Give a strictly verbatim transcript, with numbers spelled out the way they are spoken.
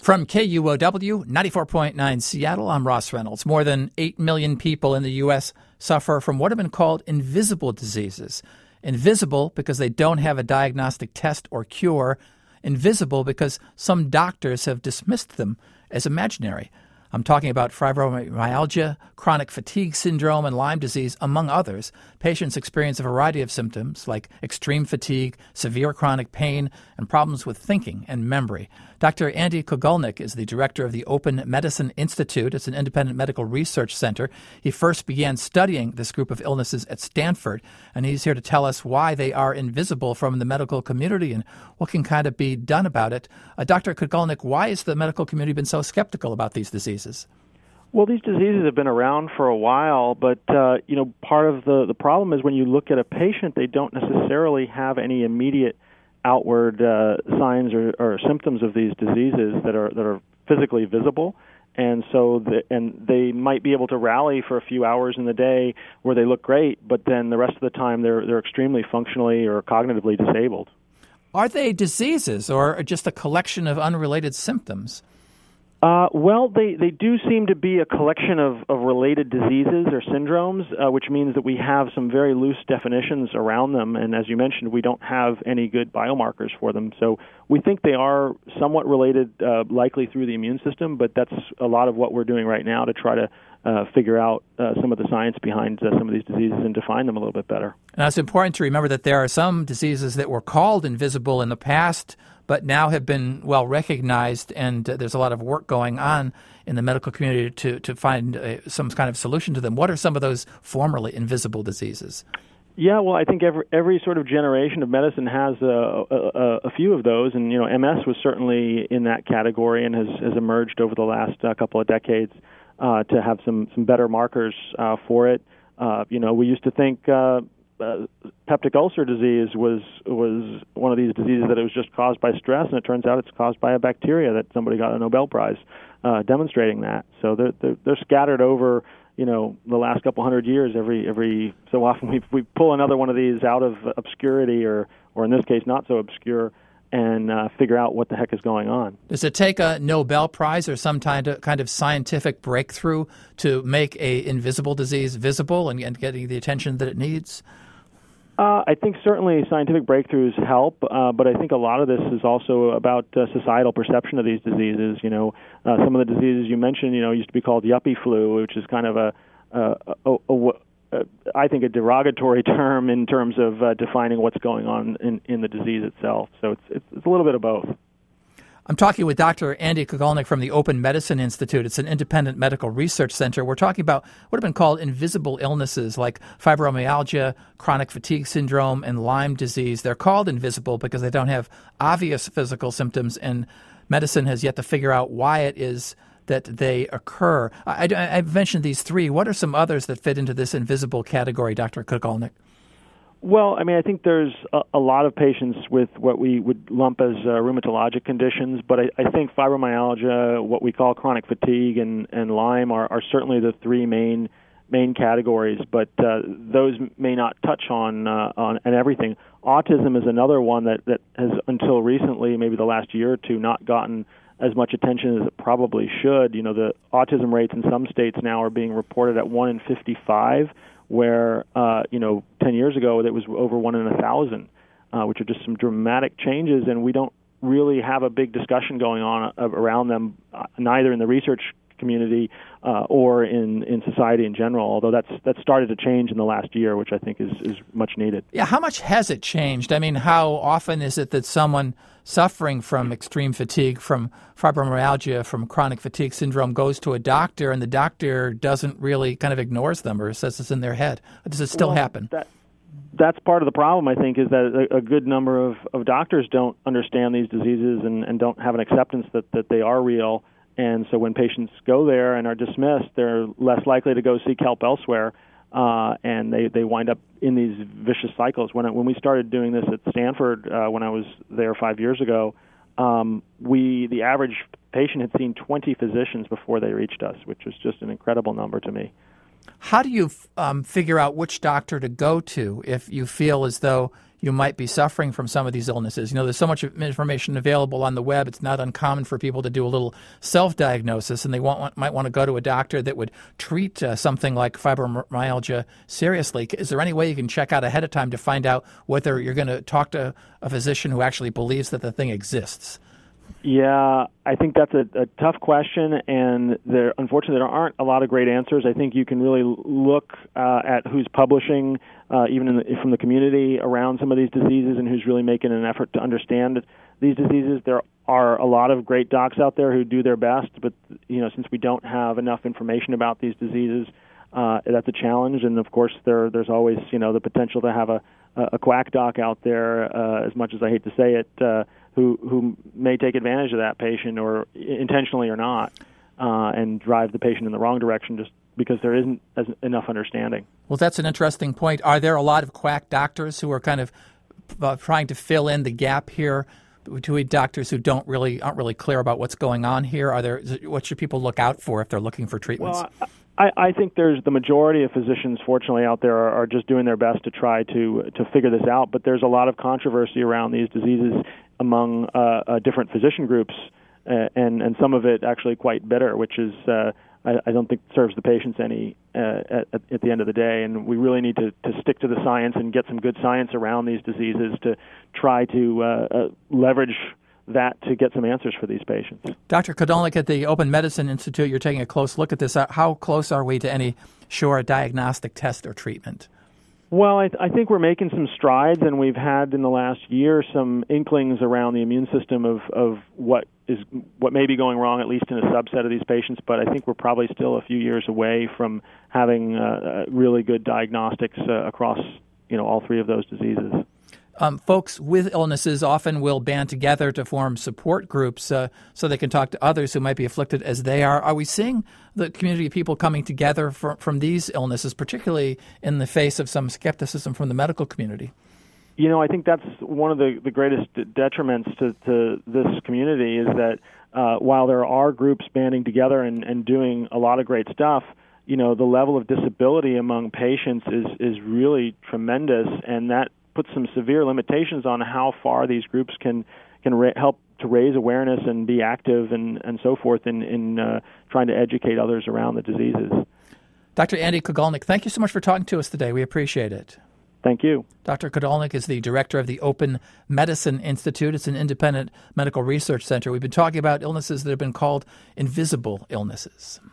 From K U O W, ninety-four point nine Seattle, I'm Ross Reynolds. More than eight million people in the U S suffer from what have been called invisible diseases. Invisible because they don't have a diagnostic test or cure. Invisible because some doctors have dismissed them as imaginary. I'm talking about fibromyalgia, chronic fatigue syndrome, and Lyme disease, among others. Patients experience a variety of symptoms like extreme fatigue, severe chronic pain, and problems with thinking and memory. Doctor Andy Kogelnik is the director of the Open Medicine Institute. It's an independent medical research center. He first began studying this group of illnesses at Stanford, and he's here to tell us why they are invisible from the medical community and what can kind of be done about it. Uh, Doctor Kogelnik, why has the medical community been so skeptical about these diseases? Well, these diseases have been around for a while, but uh, you know, part of the, the problem is when you look at a patient, they don't necessarily have any immediate outward uh, signs or, or symptoms of these diseases that are that are physically visible, and so the, and they might be able to rally for a few hours in the day where they look great, but then the rest of the time they're they're extremely functionally or cognitively disabled. Are they diseases or just a collection of unrelated symptoms? Uh, well, they, they do seem to be a collection of, of related diseases or syndromes, uh, which means that we have some very loose definitions around them. And as you mentioned, we don't have any good biomarkers for them. So we think they are somewhat related, uh, likely through the immune system, but that's a lot of what we're doing right now to try to uh, figure out uh, some of the science behind uh, some of these diseases and define them a little bit better. Now, it's important to remember that there are some diseases that were called invisible in the past, but now have been well recognized, and uh, there's a lot of work going on in the medical community to, to find uh, some kind of solution to them. What are some of those formerly invisible diseases? Yeah, well, I think every every sort of generation of medicine has a, a, a few of those, and you know, M S was certainly in that category and has, has emerged over the last uh, couple of decades uh, to have some some better markers uh, for it. Uh, you know, we used to think uh, uh, peptic ulcer disease was was one of these diseases that it was just caused by stress, and it turns out it's caused by a bacteria that somebody got a Nobel Prize uh, demonstrating that. So they're, they're, they're scattered over, you know, the last couple hundred years. Every every so often we we pull another one of these out of obscurity, or or in this case not so obscure, and uh, figure out what the heck is going on. Does it take a Nobel Prize or some kind of kind of scientific breakthrough to make a invisible disease visible and, and getting the attention that it needs? Uh, I think certainly scientific breakthroughs help, uh, but I think a lot of this is also about uh, societal perception of these diseases. You know, uh, some of the diseases you mentioned, you know, used to be called yuppie flu, which is kind of a, a, a, a, a I think, a derogatory term in terms of uh, defining what's going on in, in the disease itself. So it's, it's it's a little bit of both. I'm talking with Doctor Andy Kogelnik from the Open Medicine Institute. It's an independent medical research center. We're talking about what have been called invisible illnesses like fibromyalgia, chronic fatigue syndrome, and Lyme disease. They're called invisible because they don't have obvious physical symptoms, and medicine has yet to figure out why it is that they occur. I, I, I've mentioned these three. What are some others that fit into this invisible category, Doctor Kogelnik? Well, I mean, I think there's a, a lot of patients with what we would lump as uh, rheumatologic conditions, but I, I think fibromyalgia, what we call chronic fatigue, and, and Lyme are, are certainly the three main main categories, but uh, those may not touch on uh, on and everything. Autism is another one that, that has, until recently, maybe the last year or two, not gotten as much attention as it probably should. You know, the autism rates in some states now are being reported at one in fifty-five, where, uh, you know, ten years ago it was over one in a thousand, uh, which are just some dramatic changes, and we don't really have a big discussion going on around them, uh, neither in the research community uh, or in, in society in general, although that's that's started to change in the last year, which I think is, is much needed. Yeah, how much has it changed? I mean, how often is it that someone suffering from extreme fatigue, from fibromyalgia, from chronic fatigue syndrome goes to a doctor and the doctor doesn't really kind of ignores them or says it's in their head? Does it still well, happen? That, that's part of the problem, I think, is that a, a good number of, of doctors don't understand these diseases and, and don't have an acceptance that, that they are real. And so when patients go there and are dismissed, they're less likely to go seek help elsewhere, uh, and they, they wind up in these vicious cycles. When, when we started doing this at Stanford, uh, when I was there five years ago, um, we the average patient had seen twenty physicians before they reached us, which was just an incredible number to me. How do you um, figure out which doctor to go to if you feel as though you might be suffering from some of these illnesses? You know, there's so much information available on the web. It's not uncommon for people to do a little self-diagnosis, and they want, might want to go to a doctor that would treat uh, something like fibromyalgia seriously. Is there any way you can check out ahead of time to find out whether you're going to talk to a physician who actually believes that the thing exists? Yeah, I think that's a, a tough question, and there, unfortunately, there aren't a lot of great answers. I think you can really look uh, at who's publishing, uh, even in the, from the community, around some of these diseases, and who's really making an effort to understand these diseases. There are a lot of great docs out there who do their best, but you know, since we don't have enough information about these diseases, uh, that's a challenge. And of course, there there's always you know the potential to have a a quack doc out there, uh, as much as I hate to say it. Uh, who who may take advantage of that patient, or intentionally or not, uh, and drive the patient in the wrong direction just because there isn't as enough understanding. Well, that's an interesting point. Are there a lot of quack doctors who are kind of uh, trying to fill in the gap here between doctors who don't really aren't really clear about what's going on here? Are there what should people look out for if they're looking for treatments? Well, I, I think there's the majority of physicians, fortunately, out there are, are just doing their best to try to to figure this out. But there's a lot of controversy around these diseases among uh, uh, different physician groups, uh, and and some of it actually quite bitter, which is uh, I, I don't think serves the patients any uh, at, at the end of the day. And we really need to, to stick to the science and get some good science around these diseases to try to uh, uh, leverage that to get some answers for these patients. Doctor Kodolnik at the Open Medicine Institute, you're taking a close look at this. How close are we to any sure diagnostic test or treatment? Well, I, th- I think we're making some strides, and we've had in the last year some inklings around the immune system of, of what is what may be going wrong, at least in a subset of these patients. But I think we're probably still a few years away from having uh, really good diagnostics uh, across you know all three of those diseases. Um, folks with illnesses often will band together to form support groups uh, so they can talk to others who might be afflicted as they are. Are we seeing the community of people coming together for, from these illnesses, particularly in the face of some skepticism from the medical community? You know, I think that's one of the, the greatest detriments to, to this community is that uh, while there are groups banding together and, and doing a lot of great stuff, you know, the level of disability among patients is, is really tremendous, and that puts some severe limitations on how far these groups can can ra- help to raise awareness and be active and, and so forth in, in uh, trying to educate others around the diseases. Doctor Andy Kodolnik, thank you so much for talking to us today. We appreciate it. Thank you. Doctor Kodolnik is the director of the Open Medicine Institute. It's an independent medical research center. We've been talking about illnesses that have been called invisible illnesses.